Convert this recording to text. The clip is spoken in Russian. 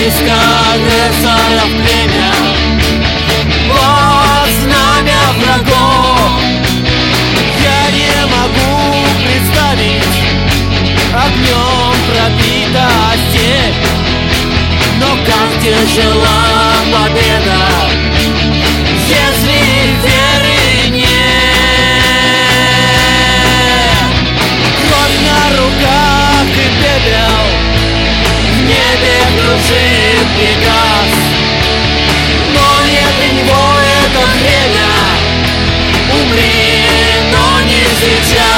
войска агрессоров племя, вот знамя врагов. Я не могу представить огнем пробита степь, но как тяжела победа, если веры нет. Кровь на руках и пепел, в небе кружит Пегас, но не для него это время. Умри, но не сейчас.